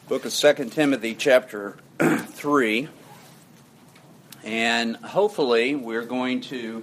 Book of 2 Timothy chapter 3, and hopefully we're going to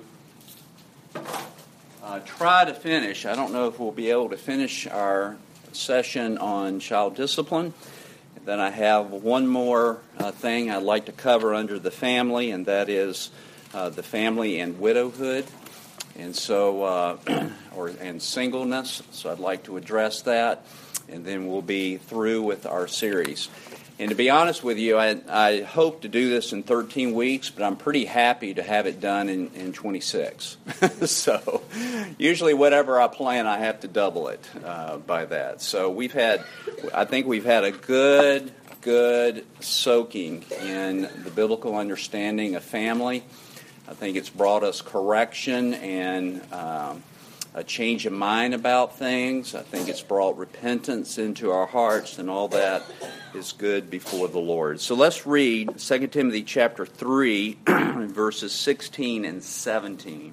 try to finish. I don't know if we'll be able to finish our session on child discipline. Then I have one more thing I'd like to cover under the family, and that is the family and widowhood, and so and singleness. So I'd like to address that, and then we'll be through with our series. And to be honest with you, I hope to do this in 13 weeks, but I'm pretty happy to have it done in 26. So usually whatever I plan, I have to double it by that. So I think we've had a good soaking in the biblical understanding of family. I think it's brought us correction and a change of mind about things. I think it's brought repentance into our hearts, and all that is good before the Lord. So let's read 2 Timothy chapter 3, verses 16 and 17.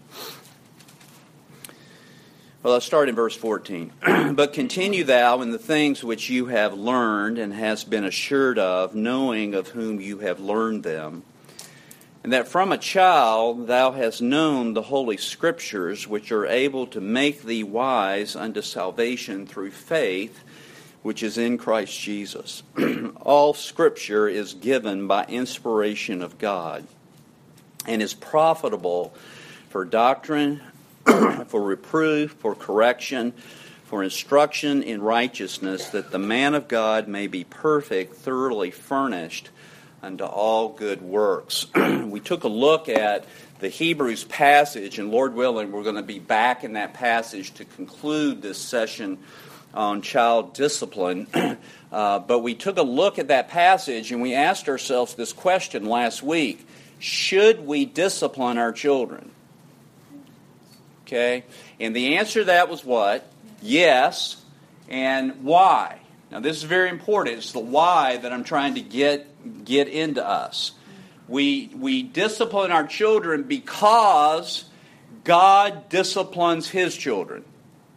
Well, let's start in verse 14. But continue thou in the things which you have learned and hast been assured of, knowing of whom you have learned them, and that from a child thou hast known the holy Scriptures, which are able to make thee wise unto salvation through faith, which is in Christ Jesus. All Scripture is given by inspiration of God, and is profitable for doctrine, for reproof, for correction, for instruction in righteousness, that the man of God may be perfect, thoroughly furnished unto all good works. We took a look at the Hebrews passage, and Lord willing, we're going to be back in that passage to conclude this session on child discipline. But we took a look at that passage, and we asked ourselves this question last week: should we discipline our children? Okay? And the answer to that was what? Yes. And why? Now, this is very important. It's the why that I'm trying to get into us. We discipline our children because God disciplines His children.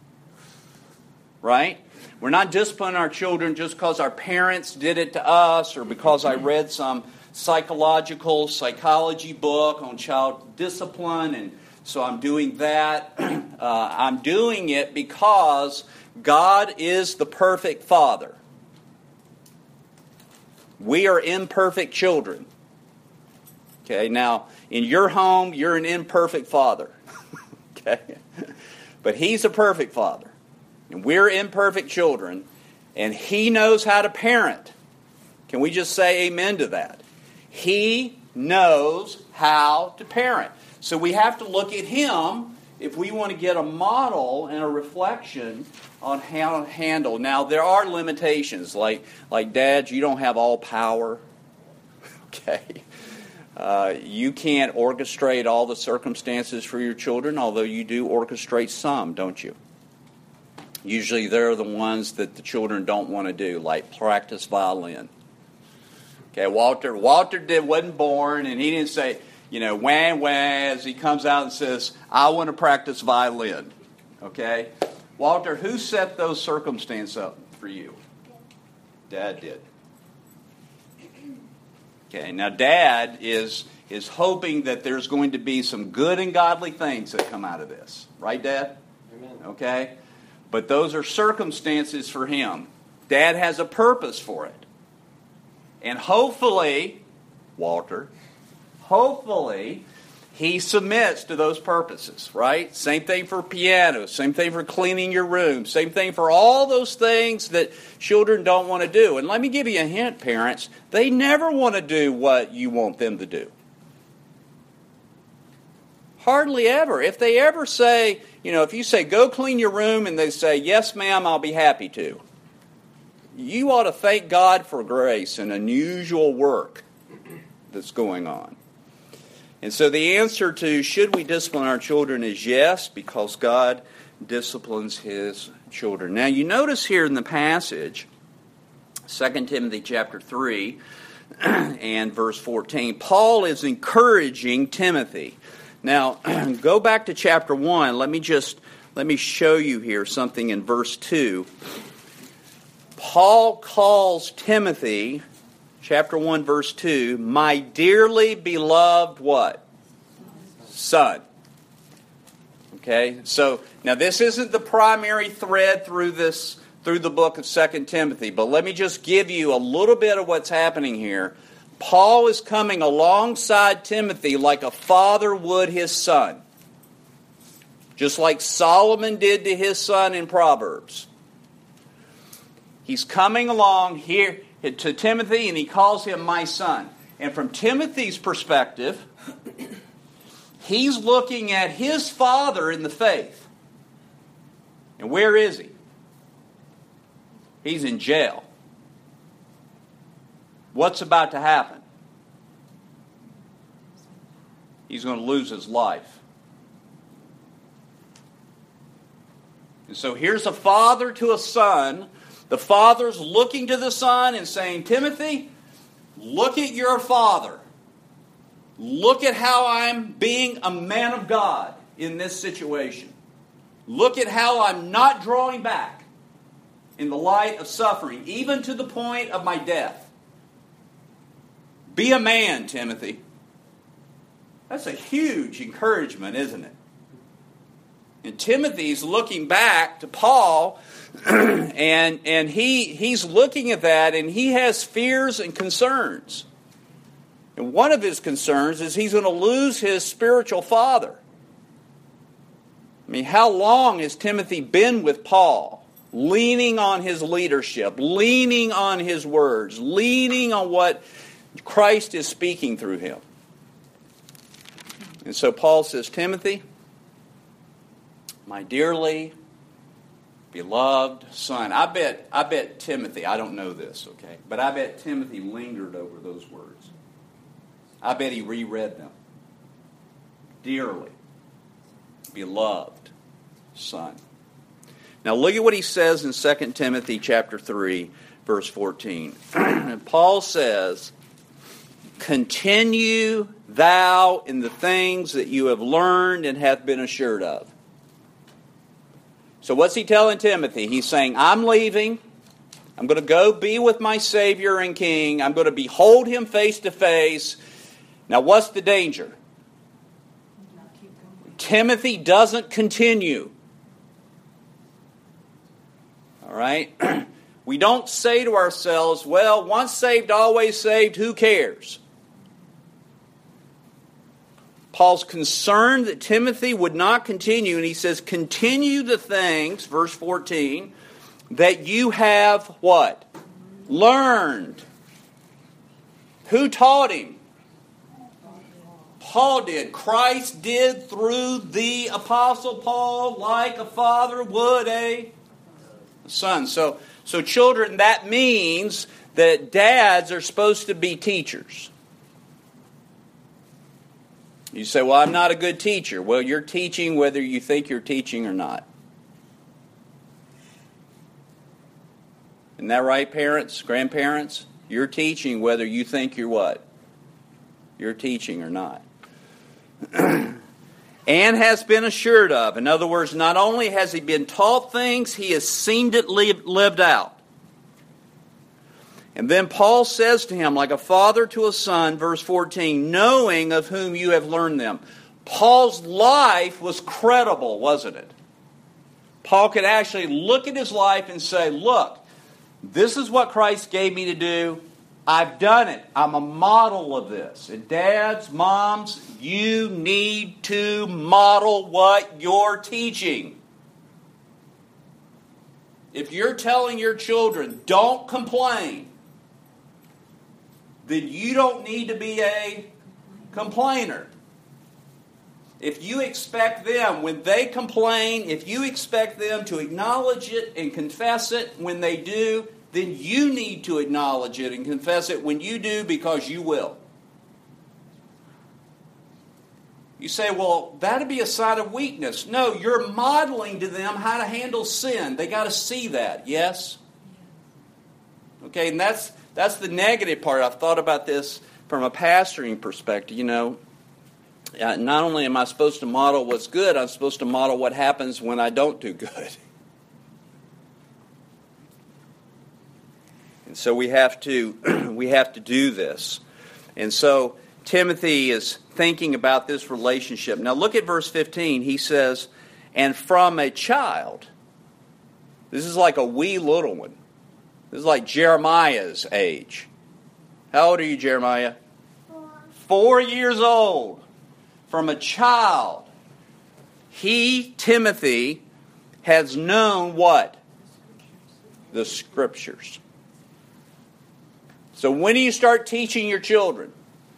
Right? We're not disciplining our children just because our parents did it to us, or because I read some psychology book on child discipline, and so I'm doing that. I'm doing it because God is the perfect Father. We are imperfect children. Okay, now, in your home, you're an imperfect father. Okay? But He's a perfect Father. And we're imperfect children, and He knows how to parent. Can we just say amen to that? He knows how to parent. So we have to look at Him if we want to get a model and a reflection on how to handle. Now, there are limitations, like dads, you don't have all power. Okay? You can't orchestrate all the circumstances for your children, although you do orchestrate some, don't you? Usually they're the ones that the children don't want to do, like practice violin. Okay, Walter wasn't born, and he didn't say, wah, as he comes out and says, I want to practice violin. Okay? Walter, who set those circumstances up for you? Dad did. Okay, now Dad is hoping that there's going to be some good and godly things that come out of this. Right, Dad? Amen. Okay? But those are circumstances for him. Dad has a purpose for it. And hopefully, Walter, he submits to those purposes, right? Same thing for piano, same thing for cleaning your room, same thing for all those things that children don't want to do. And let me give you a hint, parents. They never want to do what you want them to do. Hardly ever. If they ever say, if you say, go clean your room, and they say, yes, ma'am, I'll be happy to, you ought to thank God for grace and unusual work that's going on. And so the answer to should we discipline our children is yes, because God disciplines His children. Now you notice here in the passage, 2 Timothy chapter 3 and verse 14, Paul is encouraging Timothy. Now go back to chapter 1. Let me show you here something in verse 2. Paul calls Timothy, chapter 1, verse 2, my dearly beloved what? Son. Okay, so now this isn't the primary thread through the book of 2 Timothy, but let me just give you a little bit of what's happening here. Paul is coming alongside Timothy like a father would his son. Just like Solomon did to his son in Proverbs. He's coming along here to Timothy and he calls him my son. And from Timothy's perspective, he's looking at his father in the faith. And where is he? He's in jail. What's about to happen? He's going to lose his life. And so here's a father to a son. The father's looking to the son and saying, Timothy, look at your father. Look at how I'm being a man of God in this situation. Look at how I'm not drawing back in the light of suffering, even to the point of my death. Be a man, Timothy. That's a huge encouragement, isn't it? And Timothy's looking back to Paul, and he's looking at that, and he has fears and concerns. And one of his concerns is he's going to lose his spiritual father. I mean, how long has Timothy been with Paul? Leaning on his leadership, leaning on his words, leaning on what Christ is speaking through him. And so Paul says, Timothy, my dearly beloved son. I bet Timothy, I don't know this, okay, but I bet Timothy lingered over those words. I bet he reread them. Dearly beloved son. Now look at what he says in 2 Timothy chapter 3, verse 14. Paul says, continue thou in the things that you have learned and have been assured of. So what's he telling Timothy? He's saying, I'm leaving. I'm going to go be with my Savior and King. I'm going to behold Him face to face. Now what's the danger? Timothy doesn't continue. All right? We don't say to ourselves, well, once saved, always saved, who cares? Paul's concerned that Timothy would not continue, and he says, continue the things, verse 14, that you have what? Learned. Who taught him? Paul did. Christ did through the Apostle Paul like a father would a son. So children, that means that dads are supposed to be teachers. You say, well, I'm not a good teacher. Well, you're teaching whether you think you're teaching or not. Isn't that right, parents, grandparents? You're teaching whether you think you're what? You're teaching or not. And has been assured of. In other words, not only has he been taught things, he has seen it lived out. And then Paul says to him, like a father to a son, verse 14, knowing of whom you have learned them. Paul's life was credible, wasn't it? Paul could actually look at his life and say, look, this is what Christ gave me to do. I've done it. I'm a model of this. And dads, moms, you need to model what you're teaching. If you're telling your children, don't complain, then you don't need to be a complainer. If you expect them, when they complain, if you expect them to acknowledge it and confess it when they do, then you need to acknowledge it and confess it when you do, because you will. You say, well, that'd be a sign of weakness. No, you're modeling to them how to handle sin. They got to see that, yes? Okay, and that's the negative part. I've thought about this from a pastoring perspective. You know, not only am I supposed to model what's good, I'm supposed to model what happens when I don't do good. And so we have to we have to do this. And so Timothy is thinking about this relationship. Now look at verse 15. He says, and from a child. This is like a wee little one. This is like Jeremiah's age. How old are you, Jeremiah? 4 years old. From a child. He, Timothy, has known what? The Scriptures. So when do you start teaching your children?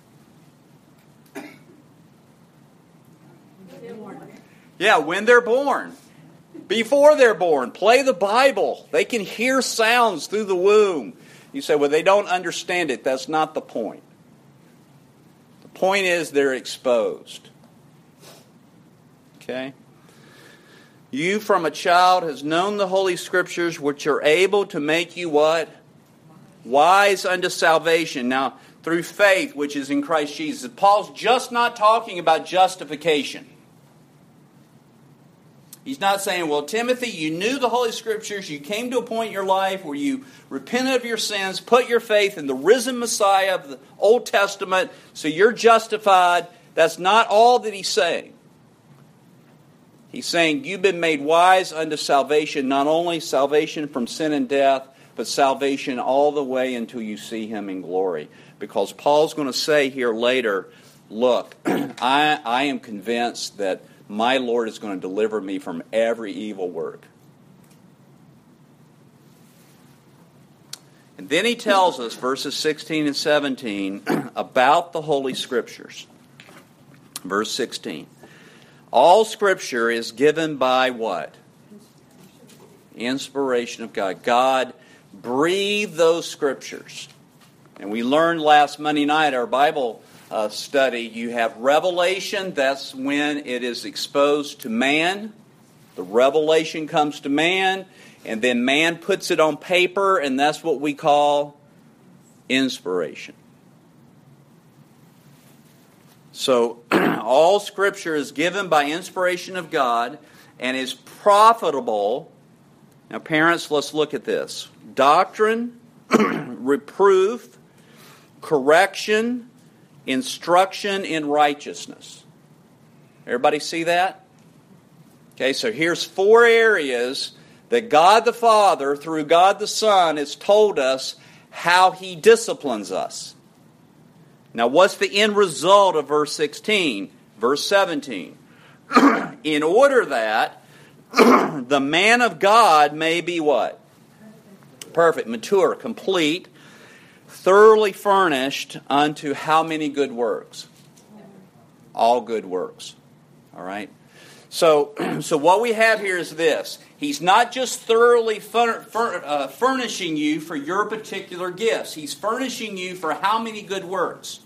Yeah, when they're born. Before they're born. Play the Bible. They can hear sounds through the womb. You say, well, they don't understand it. That's not the point. The point is they're exposed. Okay? You from a child has known the Holy Scriptures, which are able to make you what? Wise unto salvation. Now, through faith, which is in Christ Jesus. Paul's just not talking about justification. He's not saying, well, Timothy, you knew the Holy Scriptures. You came to a point in your life where you repented of your sins, put your faith in the risen Messiah of the Old Testament, so you're justified. That's not all that he's saying. He's saying you've been made wise unto salvation, not only salvation from sin and death, but salvation all the way until you see Him in glory. Because Paul's going to say here later, look, I am convinced that my Lord is going to deliver me from every evil work. And then he tells us, verses 16 and 17, about the Holy Scriptures. Verse 16. All Scripture is given by what? Inspiration of God. God breathed those Scriptures. And we learned last Monday night, our Bible study, you have revelation. That's when it is exposed to man. The revelation comes to man, and then man puts it on paper, and that's what we call inspiration. So, all Scripture is given by inspiration of God and is profitable. Now, parents, let's look at this. Doctrine, reproof, correction, instruction in righteousness. Everybody see that? Okay, so here's 4 areas that God the Father, through God the Son, has told us how He disciplines us. Now, what's the end result of verse 16? Verse 17. In order that the man of God may be what? Perfect, mature, complete, thoroughly furnished unto how many good works? All good works. All right? So what we have here is this. He's not just thoroughly furnishing you for your particular gifts. He's furnishing you for how many good works?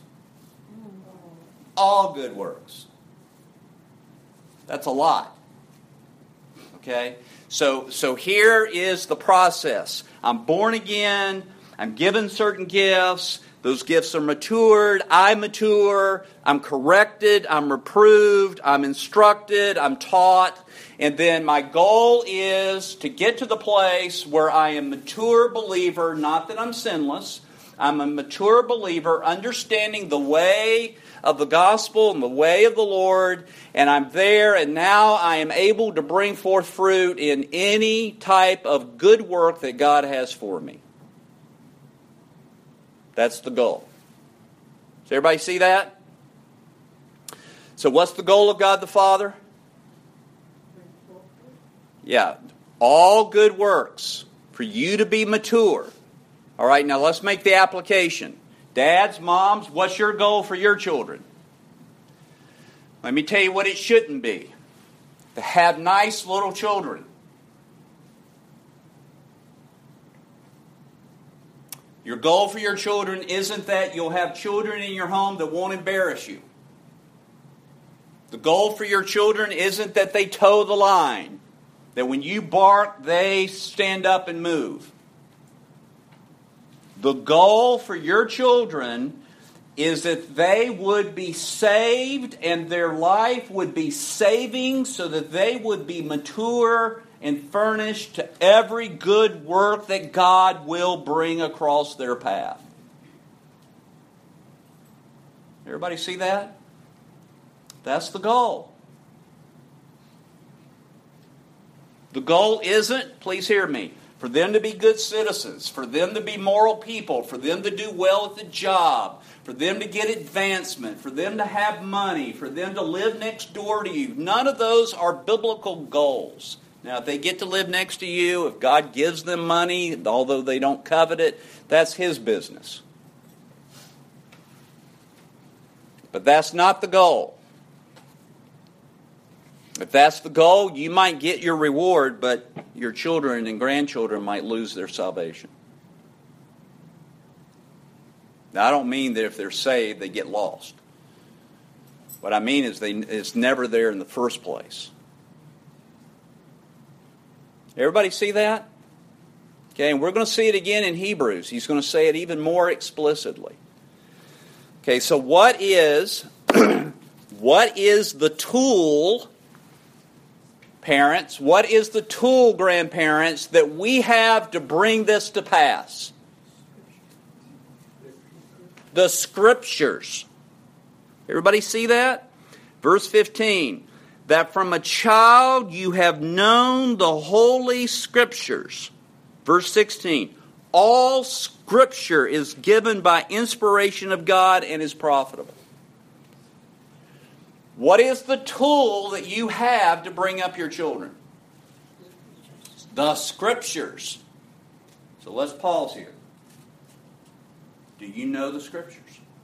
All good works. That's a lot. Okay? So here is the process. I'm born again. I'm given certain gifts. Those gifts are matured. I mature. I'm corrected. I'm reproved. I'm instructed. I'm taught. And then my goal is to get to the place where I am a mature believer, not that I'm sinless. I'm a mature believer, understanding the way of the gospel and the way of the Lord. And I'm there, and now I am able to bring forth fruit in any type of good work that God has for me. That's the goal. Does everybody see that? So what's the goal of God the Father? Yeah, all good works for you to be mature. All right, now let's make the application. Dads, moms, what's your goal for your children? Let me tell you what it shouldn't be. To have nice little children. Your goal for your children isn't that you'll have children in your home that won't embarrass you. The goal for your children isn't that they toe the line. That when you bark, they stand up and move. The goal for your children is that they would be saved and their life would be saving so that they would be mature and furnished to every good work that God will bring across their path. Everybody see that? That's the goal. The goal isn't, please hear me, for them to be good citizens, for them to be moral people, for them to do well at the job, for them to get advancement, for them to have money, for them to live next door to you. None of those are biblical goals. Now, if they get to live next to you, if God gives them money, although they don't covet it, that's His business. But that's not the goal. If that's the goal, you might get your reward, but your children and grandchildren might lose their salvation. Now, I don't mean that if they're saved, they get lost. What I mean is it's never there in the first place. Everybody see that? Okay, and we're going to see it again in Hebrews. He's going to say it even more explicitly. Okay, so what is the tool, parents? What is the tool, grandparents, that we have to bring this to pass? The Scriptures. Everybody see that? Verse 15. That from a child you have known the Holy Scriptures. Verse 16. All Scripture is given by inspiration of God and is profitable. What is the tool that you have to bring up your children? The Scriptures. So let's pause here. Do you know the Scriptures?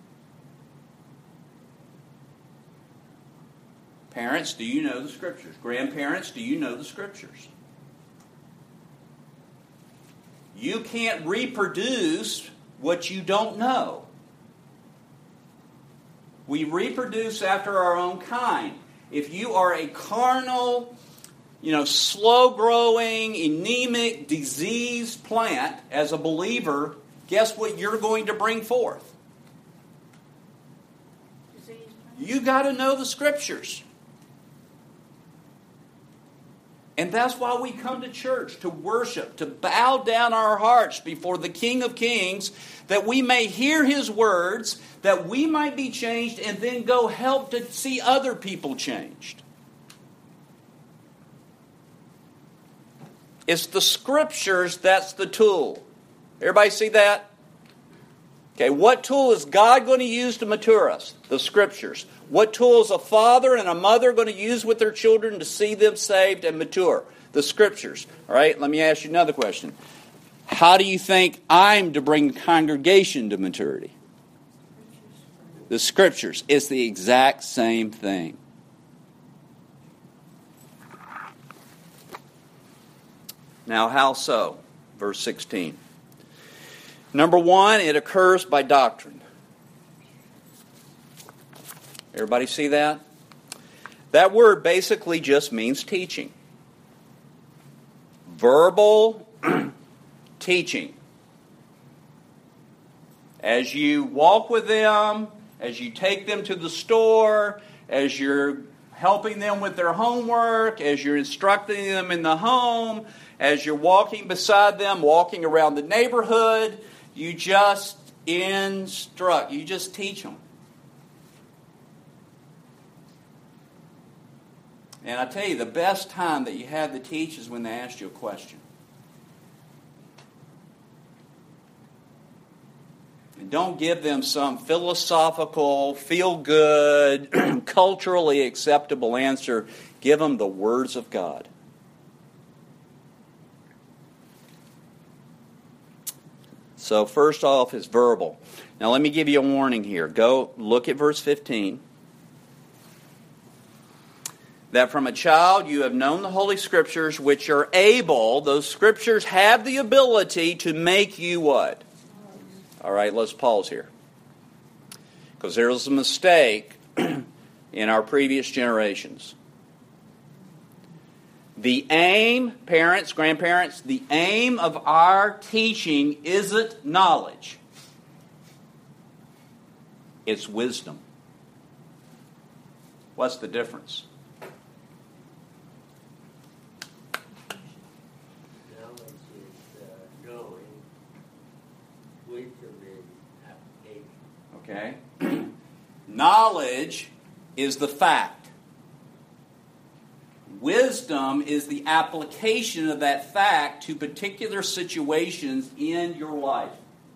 Parents, do you know the Scriptures? Grandparents, do you know the Scriptures? You can't reproduce what you don't know. We reproduce after our own kind. If you are a carnal, slow-growing, anemic, diseased plant as a believer, guess what you're going to bring forth? You got to know the Scriptures. And that's why we come to church, to worship, to bow down our hearts before the King of Kings, that we may hear His words, that we might be changed, and then go help to see other people changed. It's the Scriptures that's the tool. Everybody see that? Okay, what tool is God going to use to mature us? The Scriptures. What tool is a father and a mother going to use with their children to see them saved and mature? The Scriptures. All right, let me ask you another question. How do you think I'm to bring the congregation to maturity? The Scriptures. It's the exact same thing. Now, how so? Verse 16. Number one, it occurs by doctrine. Everybody see that? That word basically just means teaching. Verbal teaching. As you walk with them, as you take them to the store, as you're helping them with their homework, as you're instructing them in the home, as you're walking beside them, walking around the neighborhood, you just instruct. You just teach them. And I tell you, the best time that you have to teach is when they ask you a question. And don't give them some philosophical, feel-good, culturally acceptable answer. Give them the words of God. So first off is verbal. Now let me give you a warning here. Go look at verse 15. That from a child you have known the Holy Scriptures, which are able, those Scriptures have the ability to make you what? All right, let's pause here. Because there was a mistake in our previous generations. The aim, parents, grandparents, the aim of our teaching isn't knowledge. It's wisdom. What's the difference? Okay? Knowledge is the fact. Wisdom is the application of that fact to particular situations in your life.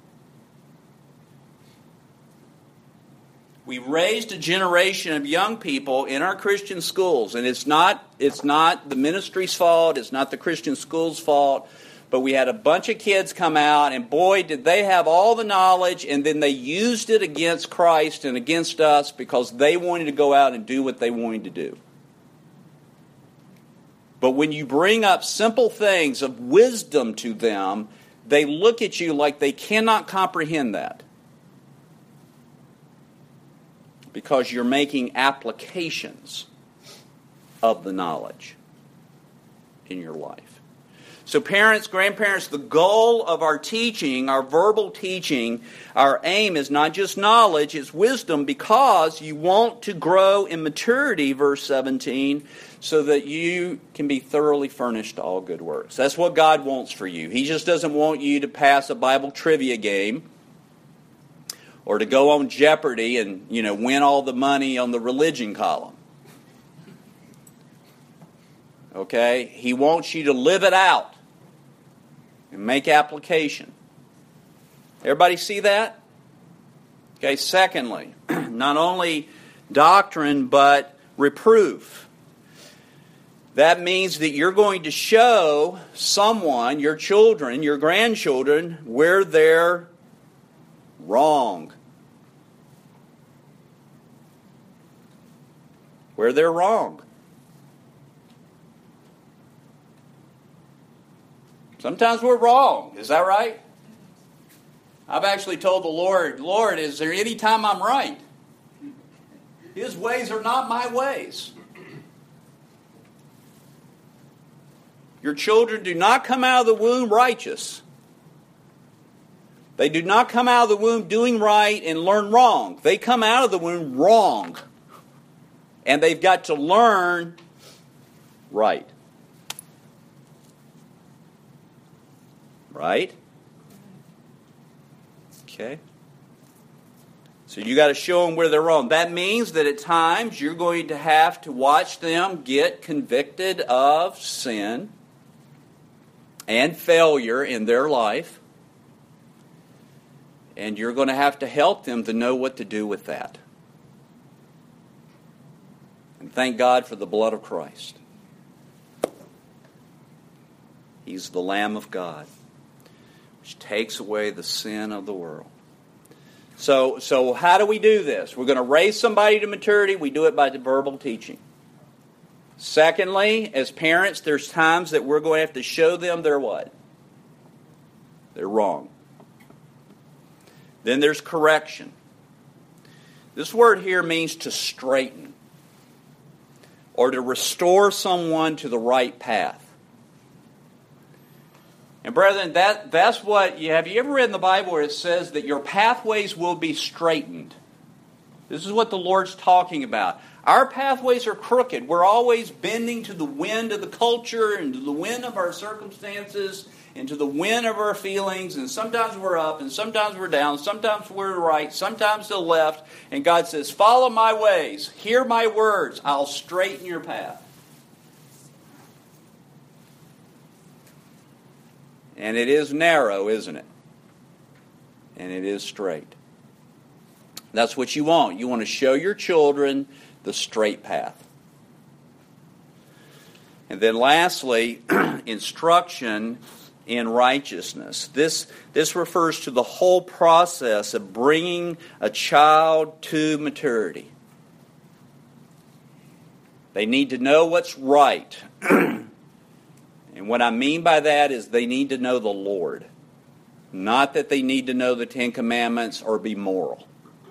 We raised a generation of young people in our Christian schools, and it's not the ministry's fault, it's not the Christian school's fault, but we had a bunch of kids come out, and boy, did they have all the knowledge, and then they used it against Christ and against us because they wanted to go out and do what they wanted to do. But when you bring up simple things of wisdom to them, they look at you like they cannot comprehend that. Because you're making applications of the knowledge in your life. So parents, grandparents, the goal of our teaching, our verbal teaching, our aim is not just knowledge, it's wisdom, because you want to grow in maturity, verse 17, so that you can be thoroughly furnished to all good works. That's what God wants for you. He just doesn't want you to pass a Bible trivia game or to go on Jeopardy and, win all the money on the religion column. Okay? He wants you to live it out and make application. Everybody see that? Okay, secondly, not only doctrine, but reproof. That means that you're going to show someone, your children, your grandchildren, where they're wrong. Where they're wrong. Sometimes we're wrong. Is that right? I've actually told the Lord, is there any time I'm right? His ways are not my ways. Your children do not come out of the womb righteous. They do not come out of the womb doing right and learn wrong. They come out of the womb wrong. And they've got to learn right. Right? Okay. So you got to show them where they're wrong. That means that at times you're going to have to watch them get convicted of sin and failure in their life. And you're going to have to help them to know what to do with that. And thank God for the blood of Christ. He's the Lamb of God, which takes away the sin of the world. So how do we do this? We're going to raise somebody to maturity. We do it by the verbal teaching. Secondly, as parents, there's times that we're going to have to show them they're what? They're wrong. Then there's correction. This word here means to straighten or to restore someone to the right path. And brethren, that's what have you ever read in the Bible where it says that your pathways will be straightened? This is what the Lord's talking about. Our pathways are crooked. We're always bending to the wind of the culture and to the wind of our circumstances and to the wind of our feelings. And sometimes we're up and sometimes we're down. Sometimes we're right. Sometimes to the left. And God says, follow my ways. Hear my words. I'll straighten your path. And it is narrow, isn't it? And it is straight. That's what you want. You want to show your children the straight path. And then lastly, instruction in righteousness. This refers to the whole process of bringing a child to maturity. They need to know what's right. And what I mean by that is they need to know the Lord. Not that they need to know the Ten Commandments or be moral.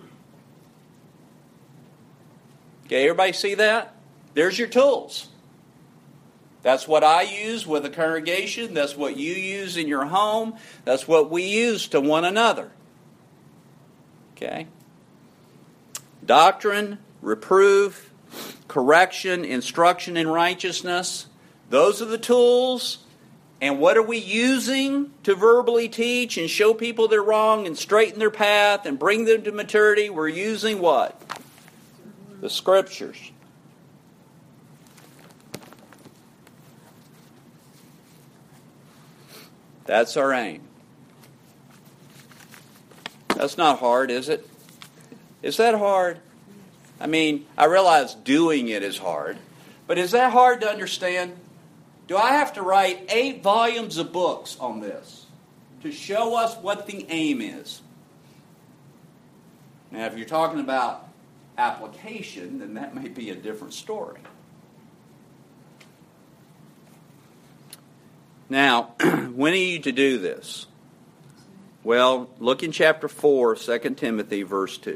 Okay, everybody see that? There's your tools. That's what I use with a congregation. That's what you use in your home. That's what we use to one another. Okay? Doctrine, reproof, correction, instruction in righteousness. Those are the tools, And what are we using to verbally teach and show people they're wrong and straighten their path and bring them to maturity? We're using what? The Scriptures. That's our aim. That's not hard, is it? Is that hard? I mean, I realize doing it is hard, but is that hard to understand? Do I have to write 8 volumes of books on this to show us what the aim is? Now, if you're talking about application, then that may be a different story. Now, when are you to do this? Well, look in chapter 4, 2 Timothy, verse 2.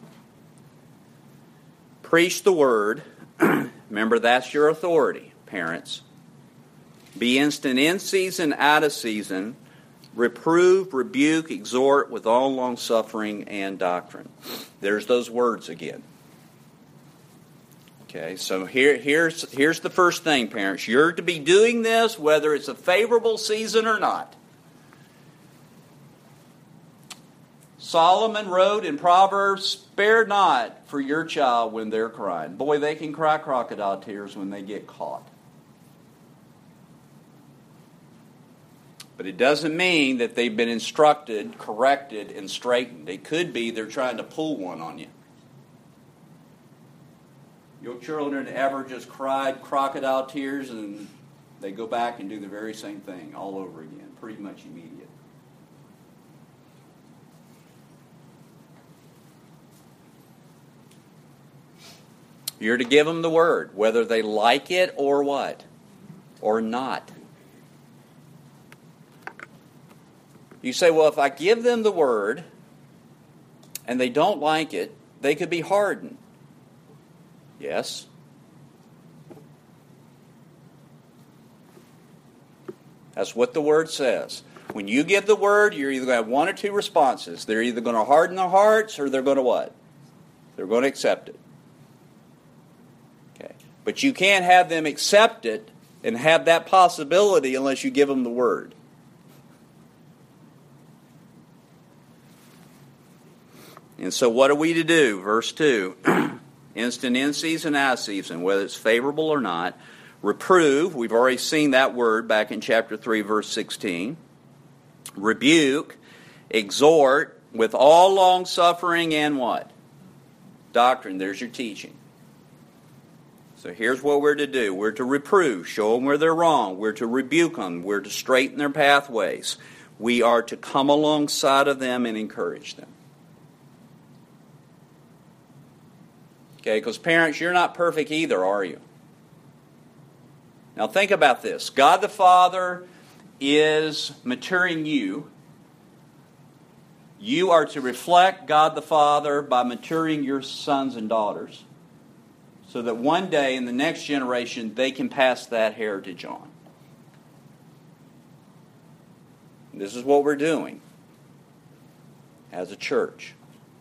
Preach the word. Remember, that's your authority, parents. Be instant in season, out of season. Reprove, rebuke, exhort with all longsuffering and doctrine. There's those words again. Okay, so here's the first thing, parents. You're to be doing this whether it's a favorable season or not. Solomon wrote in Proverbs, spare not for your child when they're crying. Boy, they can cry crocodile tears when they get caught. But it doesn't mean that they've been instructed, corrected, and straightened. It could be they're trying to pull one on you. Your children ever just cried crocodile tears and they go back and do the very same thing all over again, pretty much immediate. You're to give them the word, whether they like it or what? Or not. You say, well, if I give them the word and they don't like it, they could be hardened. Yes. That's what the word says. When you give the word, you're either going to have one or two responses. They're either going to harden their hearts or they're going to what? They're going to accept it. Okay. But you can't have them accept it and have that possibility unless you give them the word. And so what are we to do? Verse 2, instant in season, out of season, whether it's favorable or not. Reprove, we've already seen that word back in chapter 3, verse 16. Rebuke, exhort, with all long-suffering and what? Doctrine, there's your teaching. So here's what we're to do. We're to reprove, show them where they're wrong. We're to rebuke them. We're to straighten their pathways. We are to come alongside of them and encourage them. Okay, because parents, you're not perfect either, are you? Now think about this. God the Father is maturing you. You are to reflect God the Father by maturing your sons and daughters so that one day in the next generation they can pass that heritage on. This is what we're doing as a church.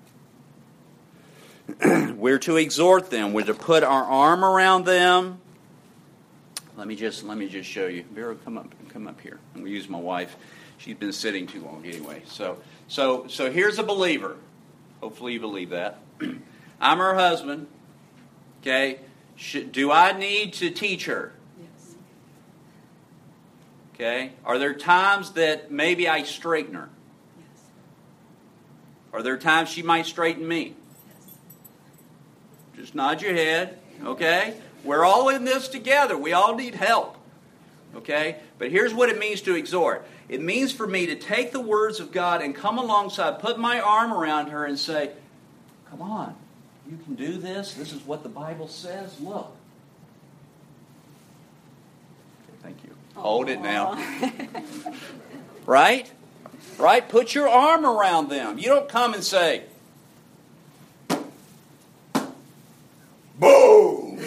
We're to exhort them. We're to put our arm around them. Let me just show you. Vera, come up here. I'm going to use my wife. She's been sitting too long anyway. So here's a believer. Hopefully you believe that. I'm her husband. Okay. Do I need to teach her? Yes. Okay. Are there times that maybe I straighten her? Yes. Are there times she might straighten me? Just nod your head, okay? We're all in this together. We all need help, okay? But here's what it means to exhort. It means for me to take the words of God and come alongside, put my arm around her and say, come on, you can do this. This is what the Bible says. Look. Okay, thank you. Aww. Hold it now. Right? Right? Put your arm around them. You don't come and say, boom!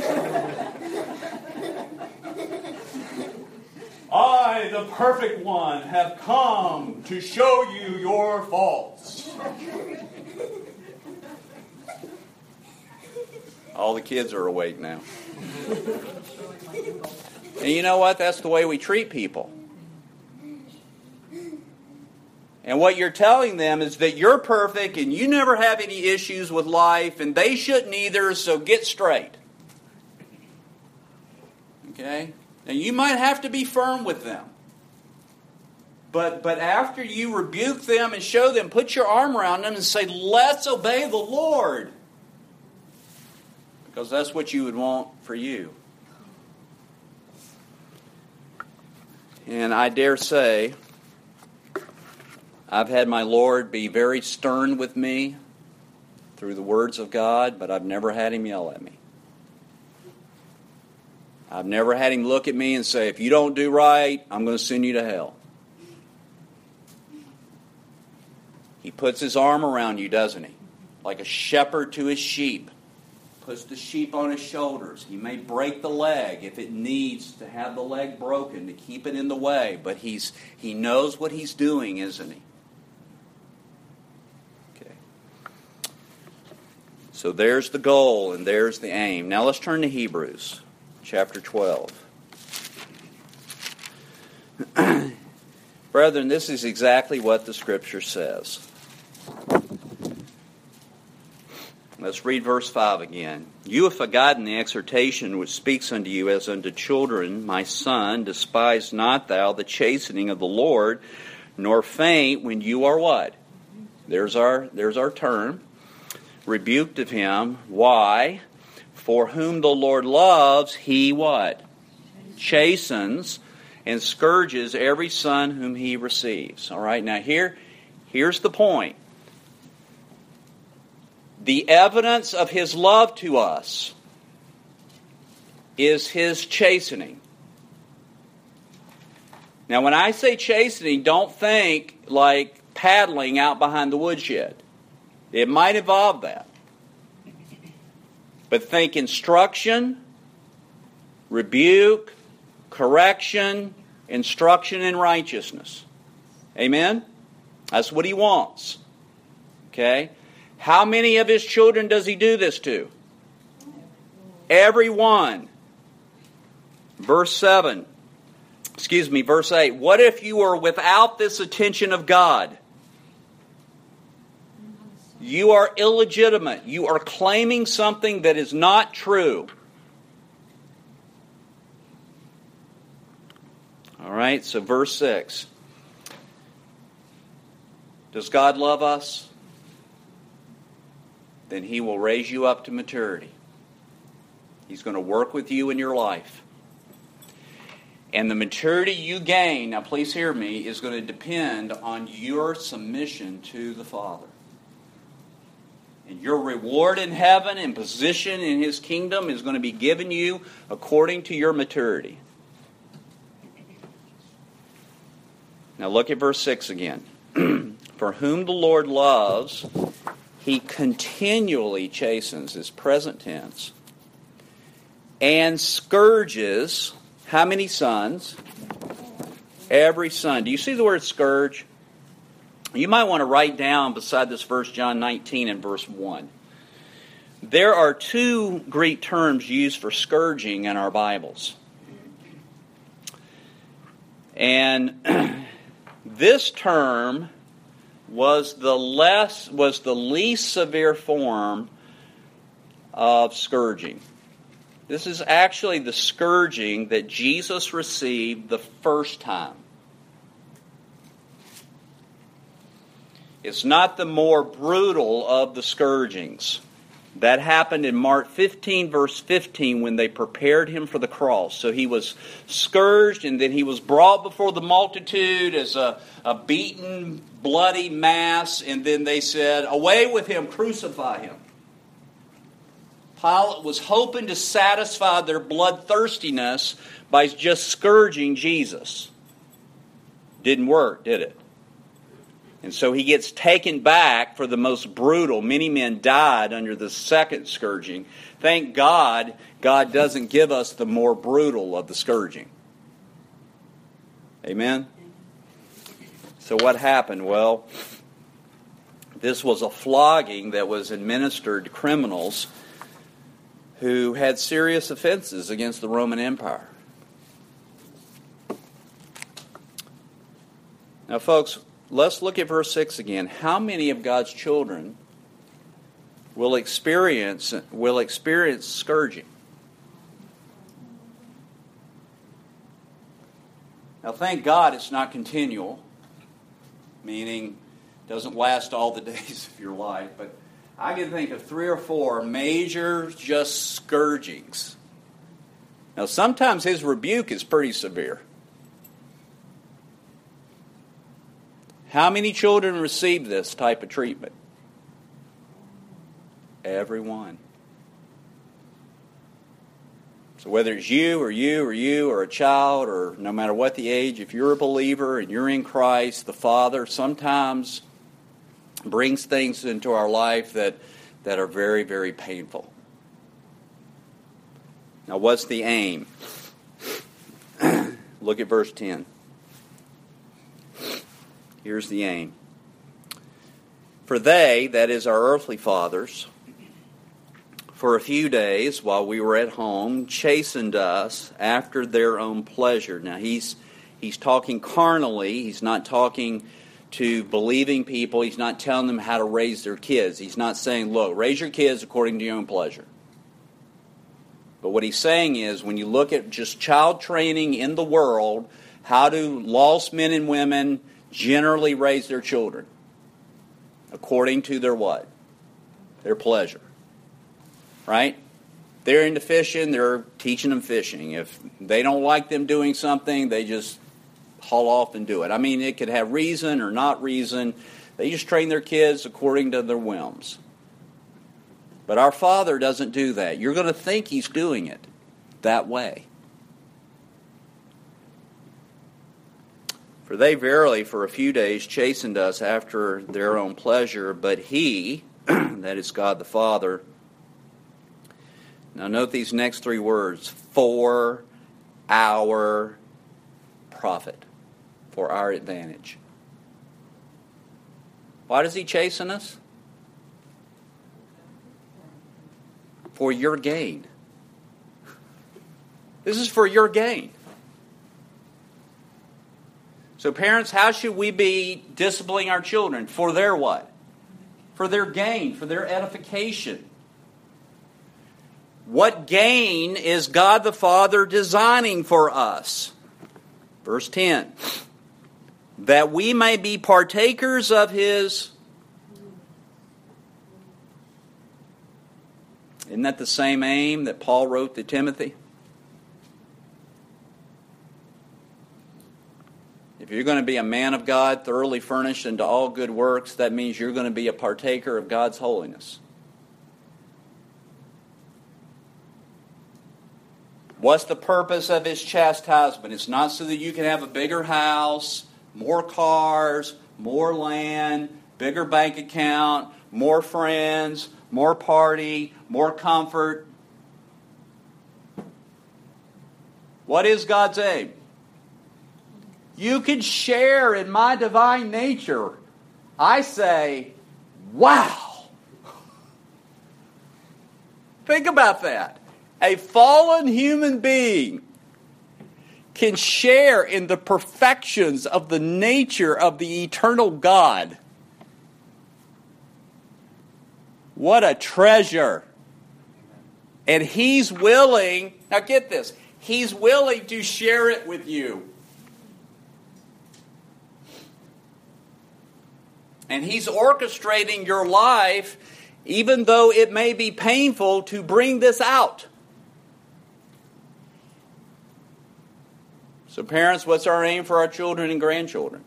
I, the perfect one, have come to show you your faults. All the kids are awake now. And you know what? That's the way we treat people. And what you're telling them is that you're perfect and you never have any issues with life and they shouldn't either, so get straight. Okay? Now you might have to be firm with them. But after you rebuke them and show them, put your arm around them and say, let's obey the Lord. Because that's what you would want for you. And I dare say, I've had my Lord be very stern with me through the words of God, but I've never had Him yell at me. I've never had Him look at me and say, if you don't do right, I'm going to send you to hell. He puts His arm around you, doesn't He? Like a shepherd to his sheep. Puts the sheep on his shoulders. He may break the leg if it needs to have the leg broken to keep it in the way. But he knows what He's doing, isn't He? Okay. So there's the goal and there's the aim. Now let's turn to Hebrews chapter 12. Brethren, this is exactly what the Scripture says. Let's read verse 5 again. You have forgotten the exhortation which speaks unto you as unto children, my son, despise not thou the chastening of the Lord, nor faint when you are what? There's our term. Rebuked of Him. Why? For whom the Lord loves, He what? Chastens and scourges every son whom He receives. All right, now here's the point. The evidence of His love to us is His chastening. Now, when I say chastening, don't think like paddling out behind the woodshed. It might involve that. But think instruction, rebuke, correction, instruction in righteousness. Amen? That's what He wants. Okay? How many of His children does He do this to? Every one. Verse 8. What if you are without this attention of God? You are illegitimate. You are claiming something that is not true. All right, so verse 6. Does God love us? Then He will raise you up to maturity. He's going to work with you in your life. And the maturity you gain, now please hear me, is going to depend on your submission to the Father. And your reward in heaven and position in His kingdom is going to be given you according to your maturity. Now look at verse 6 again. For whom the Lord loves, He continually chastens, is present tense, and scourges, how many sons? Every son. Do you see the word scourge? You might want to write down beside this verse John 19 and verse 1. There are two Greek terms used for scourging in our Bibles. And this term was the least severe form of scourging. This is actually the scourging that Jesus received the first time. It's not the more brutal of the scourgings. That happened in Mark 15, verse 15, when they prepared Him for the cross. So He was scourged, and then He was brought before the multitude as a beaten, bloody mass, and then they said, away with Him, crucify Him. Pilate was hoping to satisfy their bloodthirstiness by just scourging Jesus. Didn't work, did it? And so He gets taken back for the most brutal. Many men died under the second scourging. Thank God, God doesn't give us the more brutal of the scourging. Amen? So what happened? Well, this was a flogging that was administered to criminals who had serious offenses against the Roman Empire. Now, folks, let's look at verse 6 again. How many of God's children will experience scourging? Now, thank God it's not continual, meaning it doesn't last all the days of your life, but I can think of 3 or 4 major just scourgings. Now, sometimes his rebuke is pretty severe. How many children receive this type of treatment? Everyone. So whether it's you or a child or no matter what the age, if you're a believer and you're in Christ, the Father sometimes brings things into our life that are very, very painful. Now what's the aim? Look at verse 10. Here's the aim. For they, that is our earthly fathers, for a few days while we were at home, chastened us after their own pleasure. Now he's talking carnally. He's not talking to believing people. He's not telling them how to raise their kids. He's not saying, look, raise your kids according to your own pleasure. But what he's saying is, when you look at just child training in the world, how do lost men and women generally raise their children? According to their what? Their pleasure. Right? They're into fishing, they're teaching them fishing. If they don't like them doing something, they just haul off and do it. I mean, it could have reason or not reason. They just train their kids according to their whims. But our Father doesn't do that. You're going to think He's doing it that way. For they verily for a few days chastened us after their own pleasure, but He, that is God the Father. Now note these next 3 words, for our profit, for our advantage. Why does He chasten us? For your gain. This is for your gain. So parents, how should we be disciplining our children? For their what? For their gain, for their edification. What gain is God the Father designing for us? Verse 10. That we may be partakers of His... Isn't that the same aim that Paul wrote to Timothy? If you're going to be a man of God, thoroughly furnished unto all good works, that means you're going to be a partaker of God's holiness. What's the purpose of His chastisement? It's not so that you can have a bigger house, more cars, more land, bigger bank account, more friends, more party, more comfort. What is God's aim? You can share in my divine nature. I say, wow. Think about that. A fallen human being can share in the perfections of the nature of the eternal God. What a treasure. And He's willing, now get this, He's willing to share it with you. And He's orchestrating your life, even though it may be painful, to bring this out. So parents, what's our aim for our children and grandchildren?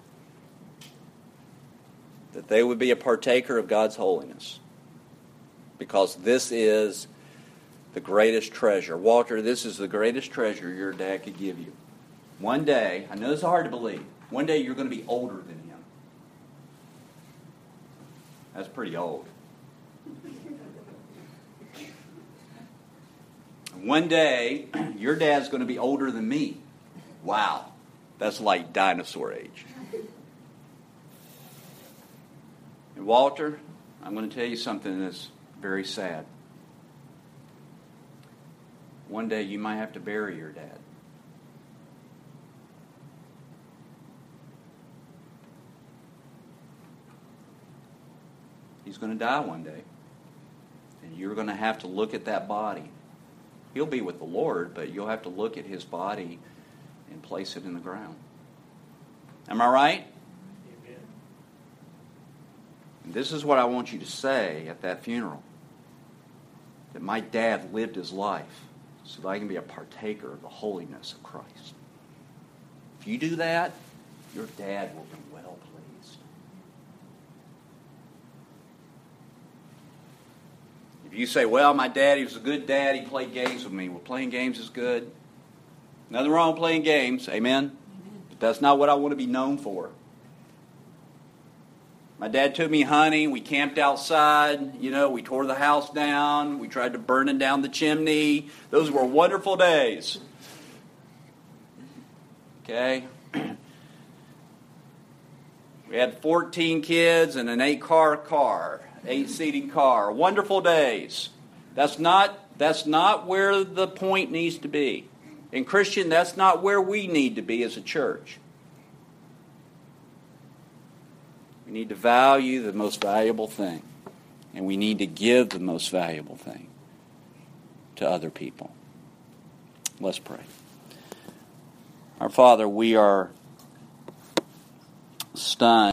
That they would be a partaker of God's holiness. Because this is the greatest treasure. Walter, this is the greatest treasure your dad could give you. One day, I know this is hard to believe, one day you're going to be older than him. That's pretty old. One day, your dad's going to be older than me. Wow. That's like dinosaur age. And Walter, I'm going to tell you something that's very sad. One day you might have to bury your dad. He's going to die one day. And you're going to have to look at that body. He'll be with the Lord, but you'll have to look at his body and place it in the ground. Am I right? Amen. And this is what I want you to say at that funeral. That my dad lived his life so that I can be a partaker of the holiness of Christ. If you do that, your dad will be well pleased. If you say, well, my dad, he was a good dad, he played games with me. Well, playing games is good. Nothing wrong with playing games, amen? But that's not what I want to be known for. My dad took me hunting. We camped outside. We tore the house down. We tried to burn it down the chimney. Those were wonderful days. Okay? We had 14 kids and an 8-seating car. Wonderful days. That's not where the point needs to be. And Christian, that's not where we need to be as a church. We need to value the most valuable thing. And we need to give the most valuable thing to other people. Let's pray. Our Father, we are stunned.